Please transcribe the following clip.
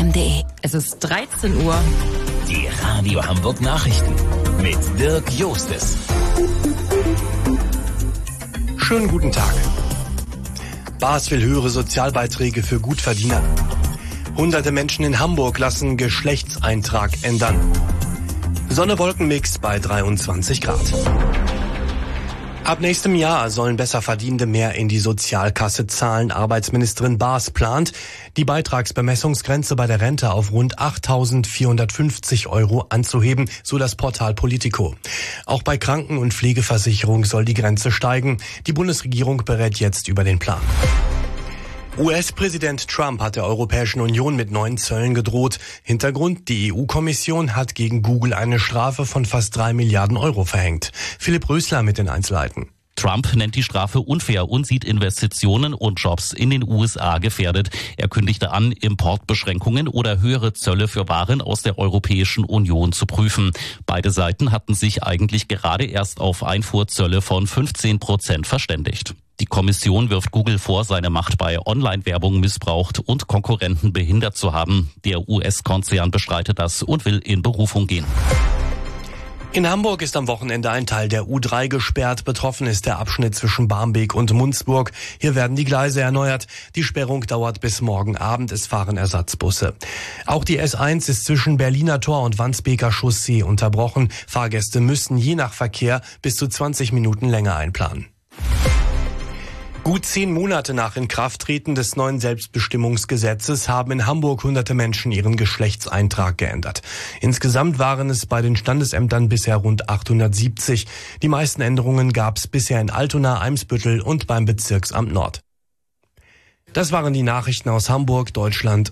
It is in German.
rm.de. Es ist 13 Uhr. Die Radio Hamburg Nachrichten mit Dirk Jostes. Schönen guten Tag. BAS will höhere Sozialbeiträge für Gutverdiener. Hunderte Menschen in Hamburg lassen Geschlechtseintrag ändern. Sonne-Wolken-Mix bei 23 Grad. Ab nächstem Jahr sollen Besserverdienende mehr in die Sozialkasse zahlen. Arbeitsministerin Baas plant, die Beitragsbemessungsgrenze bei der Rente auf rund 8.450 € anzuheben, so das Portal Politico. Auch bei Kranken- und Pflegeversicherung soll die Grenze steigen. Die Bundesregierung berät jetzt über den Plan. US-Präsident Trump hat der Europäischen Union mit neuen Zöllen gedroht. Hintergrund: die EU-Kommission hat gegen Google eine Strafe von fast 3 Milliarden € verhängt. Philipp Rösler mit den Einzelheiten. Trump nennt die Strafe unfair und sieht Investitionen und Jobs in den USA gefährdet. Er kündigte an, Importbeschränkungen oder höhere Zölle für Waren aus der Europäischen Union zu prüfen. Beide Seiten hatten sich eigentlich gerade erst auf Einfuhrzölle von 15% verständigt. Die Kommission wirft Google vor, seine Macht bei Online-Werbung missbraucht und Konkurrenten behindert zu haben. Der US-Konzern bestreitet das und will in Berufung gehen. In Hamburg ist am Wochenende ein Teil der U3 gesperrt. Betroffen ist der Abschnitt zwischen Barmbek und Munzburg. Hier werden die Gleise erneuert. Die Sperrung dauert bis morgen Abend. Es fahren Ersatzbusse. Auch die S1 ist zwischen Berliner Tor und Wandsbeker Chaussee unterbrochen. Fahrgäste müssen je nach Verkehr bis zu 20 Minuten länger einplanen. Gut 10 Monate nach Inkrafttreten des neuen Selbstbestimmungsgesetzes haben in Hamburg hunderte Menschen ihren Geschlechtseintrag geändert. Insgesamt waren es bei den Standesämtern bisher rund 870. Die meisten Änderungen gab es bisher in Altona, Eimsbüttel und beim Bezirksamt Nord. Das waren die Nachrichten aus Hamburg, Deutschland